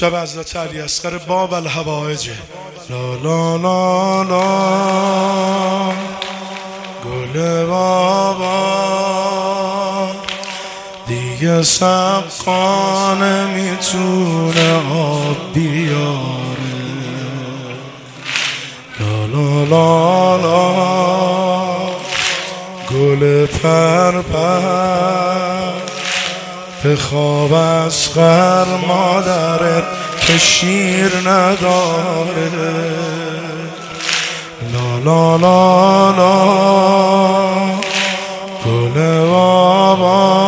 شب حضرت علی اصغر باب الحوائج. لا لا لا لا گل بابا دیگه سقا نمیتونه آب بیاره. لا لا لا لا گل پرپر به خواب اصغر مادرت که شیر نداره. لا لا لا لا گل بابا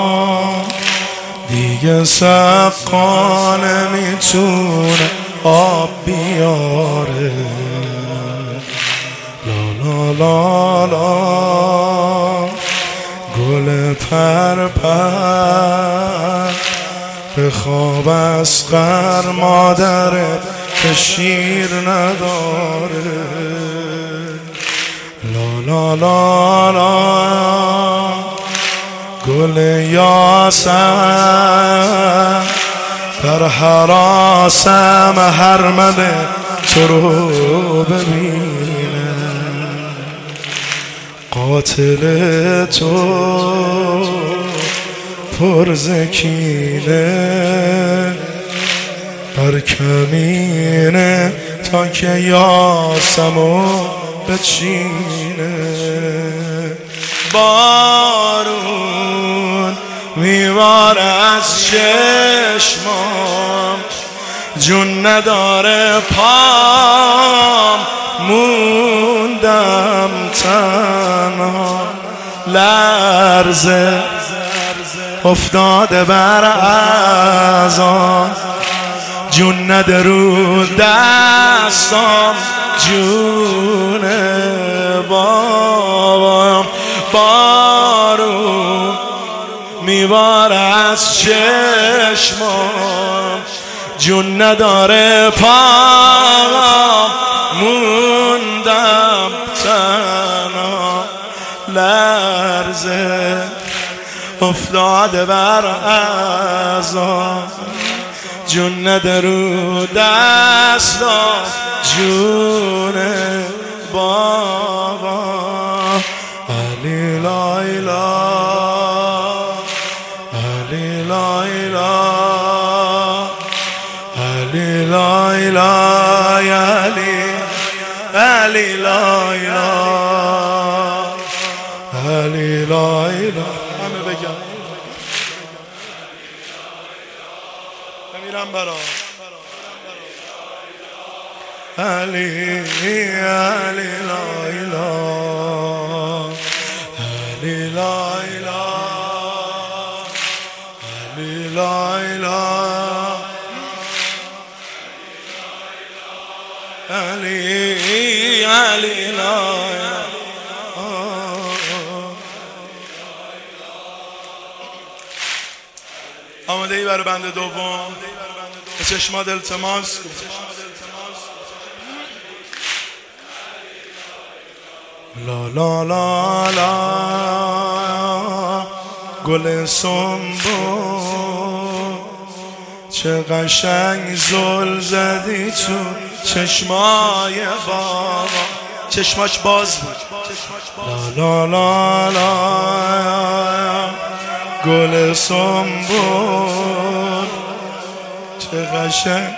دیگه سقا نمیتونه آب بیاره. لا لا لا لا گل پرپر به خواب اصغر مادرت که شیر نداره. لا لا لا لا گل یاسم در حراسم هرمله تو رو ببینه. قاتل تو پرزکینه بر کمینه تا که یاسمو بچینه. بارون میباره از چشمام جون نداره پام موندم تنها لرزه افتاده بر اعضام جون نده رو دستام جونه بابام. بارون میباره از چشمام جون نداره پام موندم تنها لرزه افتاده بر اعضام جون نده رو دستام جونه بابا. علی لایلا علی لایلا علی لایلا علی علی لایلا علی لایلا. همه بگم میرم برا علی علی لایلا علی لایلا علی لایلا علی علی لایلا. آماده ای برای بند دوم؟ به چشمات التماس کن. لا لا لا لا گل سنبو چه قشنگ زل زدی تو چشمای بابا. چشماش باز بود. لا لا لا لا گل سنبو چه قشنگ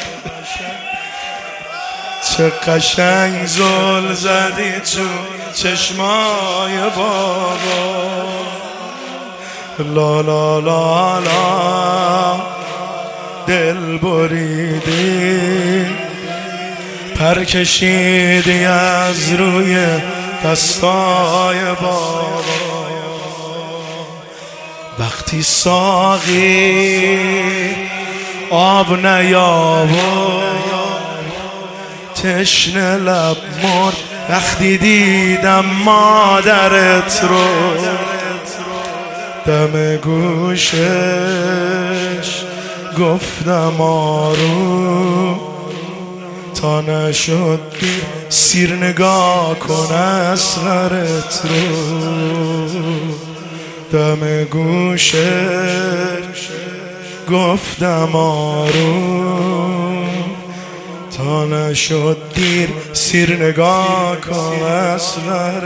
چه قشنگ زل زدی تو چشمای بابا. لا لا لا لا دل بریدی پر کشیدی از روی دستای بابا. وقتی ساقی آب نیاورد تشنه لب مرد. وقتی دیدم مادرت رو دم گوشش گفتم آروم تا نشد سیر نگاه کن اصغرت رو. دم گوشش گفتم آروم تا نشد دیر سیر نگاه کن اصغر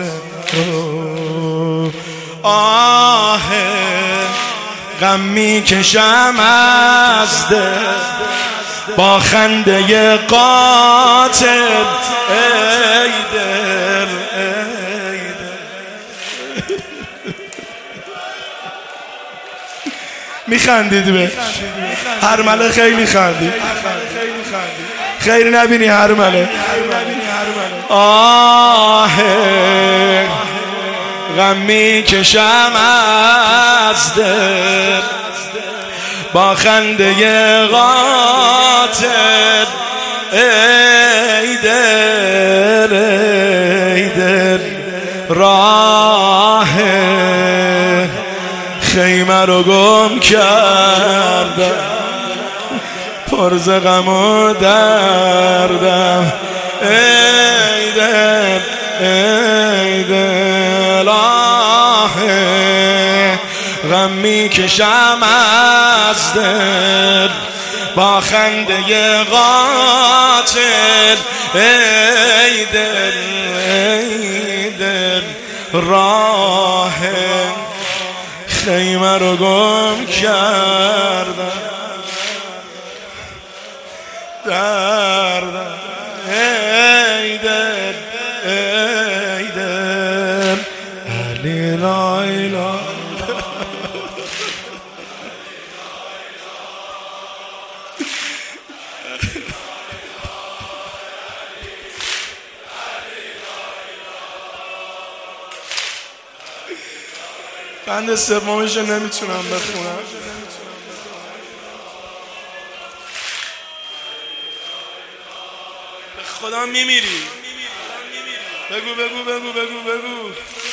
آه غم میکشم از دل با خنده قاتل ای دل ای دل میخندید به هرمله خیلی خندید خیلی نبینی هرمله آه غم میکشم از دل با خنده قاتل ای دل ای دل راه خیمه رو گم کردم پر ز غم و دردم ای دل ای دل آه غم میکشم از دل با خنده قاتل ای دل ای دل راه خیمه رو گم کردم دردم ای دل ای دل علی لایلا بند سومش نمیتونم بخونم به خدا میمیری بگو بگو بگو بگو بگو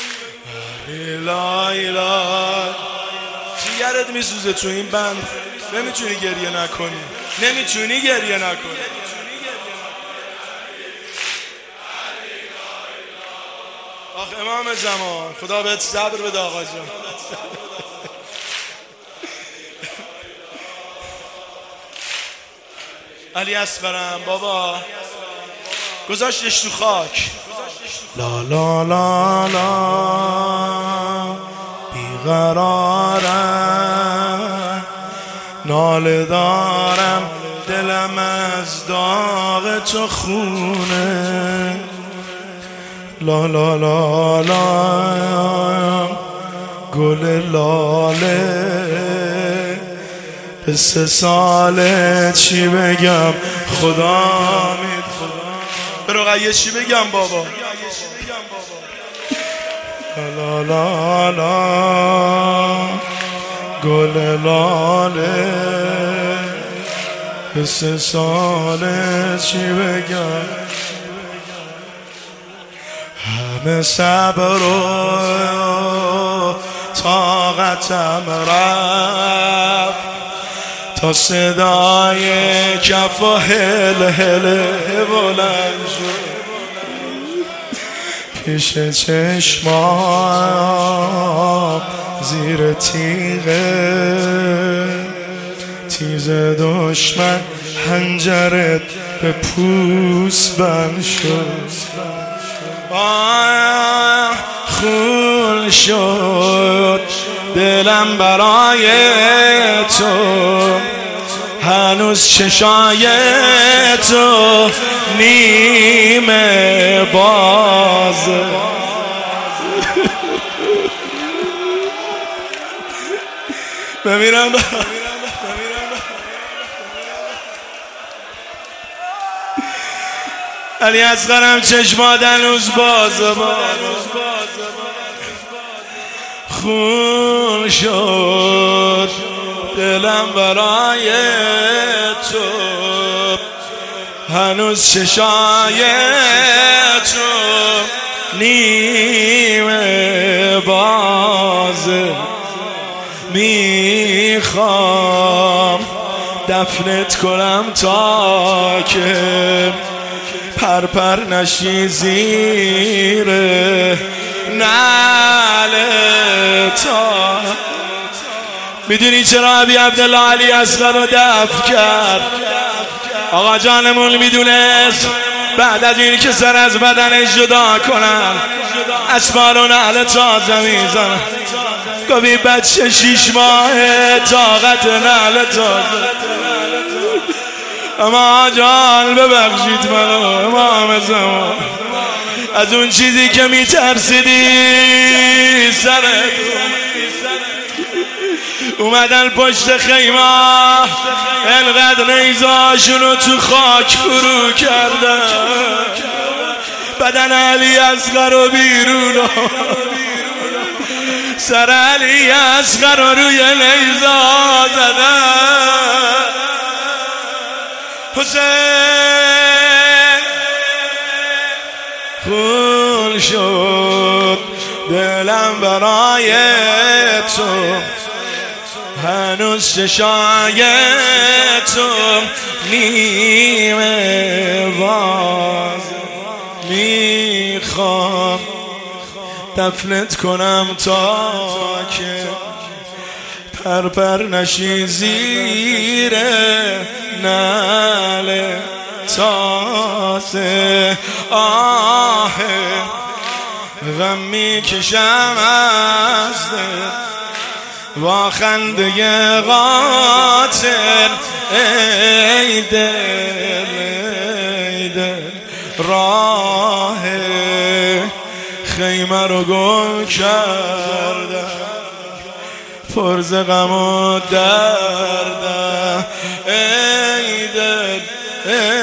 لا اله جیگرت میسوزه تو این بند نمیتونی گریه نکنی نمیتونی گریه نکنی آخ امام زمان خدا بهت صبر بده آقا جان علی اصغرم بابا گذاشتش تو خاک لا لا لا لا بیقرارم ناله دارم دلم از داغ تو خونه لا لا لا لا گل لاله به 3 ساله چی بگم خدا مید به رقیه چی بگم بابا لا لا لا گل لاله به 3 ساله چی بگم همه صبر و طاقتم رفت تا صدای کف و هل هل بلند شد پیش چشمام زیر تیز دشمن حنجرت به پوست بند شد خون شد دلم برای تو هنوز چشای تو نیمه بازه بمیرم علی اصغرم چشمات هنوز بازه خون شد دلم برای تو هنوز چشای تو نیمه بازه میخوام دفنت کنم تا که پرپر نشی زیر نعلتا میدونی چرا ابی عبدالله علی اصغر رو دفن کرد آقا جانمون میدونست بعد از این که سر از بدنش جدا کنن اسبار و نعل تازه میزنن. گوی بچه 6 ماهه طاقت نعل تازه. اما جان ببخشید منو امام زمان، از اون چیزی که میترسیدی سرت اومدن پشت خیمه انقدر نیزاشونو تو خاک فرو کردن. بدن علی اصغر و بیرون سر علی اصغر رو روی نیزا زدن. حسین خون شد دلم برای تو، هنوز چشای تو نیمه باز. میخوام دفنت کنم تا که پرپر نشی زیر نعل تازه. آه غم میکشم از دل با خنده قاتل. ای دل ای دل راه خیمه رو گم کردم، پر ز غم و دردم. ای دل